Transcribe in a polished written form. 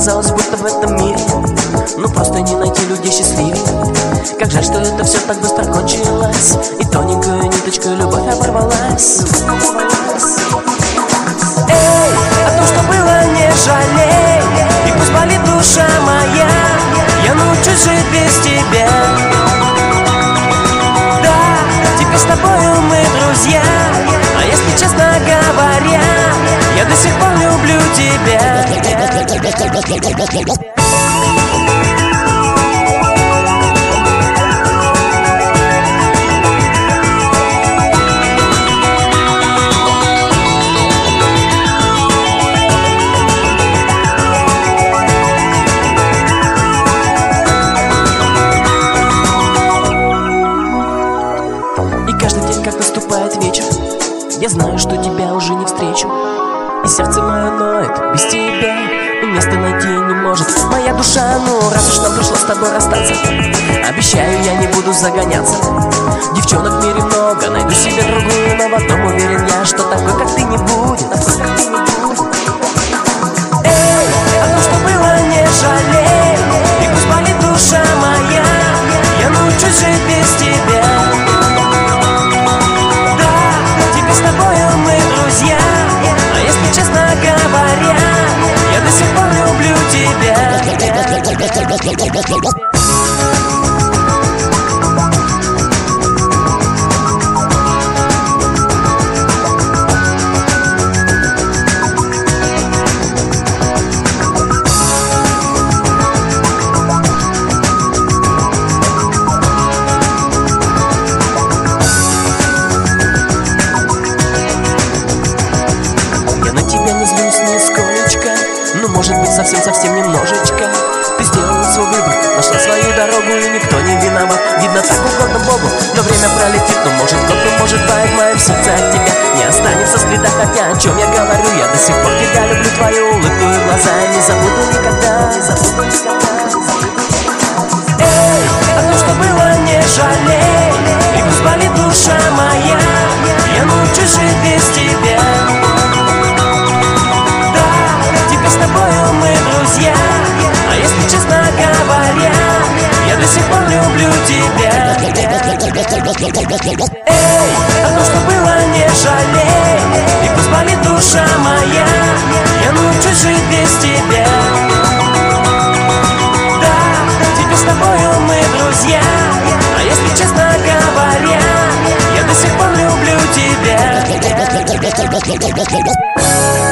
казалось, будто в этом мире ну просто не найти людей счастливее. Как жаль, что это все так быстро кончилось, и тоненькая ниточка любовь оборвалась. Эй, о том, что было, не жалей, и пусть болит душа моя, я научусь жить без тебя. Да, теперь с тобою мы друзья, а если честно говоря, я до сих пор люблю тебя. Как наступает вечер, я знаю, что тебя уже не встречу, и сердце мое ноет без тебя, и места найти не может моя душа. Ну, раз уж нам пришлось с тобой расстаться, обещаю, я не буду загоняться. Девчонок в мире много, найду себе другую, но в одном уверен я, что такой, как ты, не будет. Эй, о том, что было, не жалей, и пусть болит душа моя, я научусь жить без тебя. С тобою мы друзья, а если честно говоря, я до сих пор люблю тебя. Ну, может быть, совсем немножечко. Ты сделала свой выбор, нашла свою дорогу, и никто не виноват. Видно, так угодно Богу, но время пролетит. Ну, может, год, ну, может, два, и в моем сердце от тебя не останется следа. Хотя о чем я говорю, я до сих пор тебя люблю, твою улыбку и глаза я не забуду никогда, не забуду никогда. Эй, о том, что было, не жалей, и пусть болит душа моя, я научусь жить без тебя. С тобою мы друзья, а если честно говоря, я до сих пор люблю тебя. Эй, о том, что было, не жалей, и пусть болит душа моя, я научусь жить без тебя. Да, теперь с тобою мы друзья, а если честно говоря, я до сих пор люблю тебя.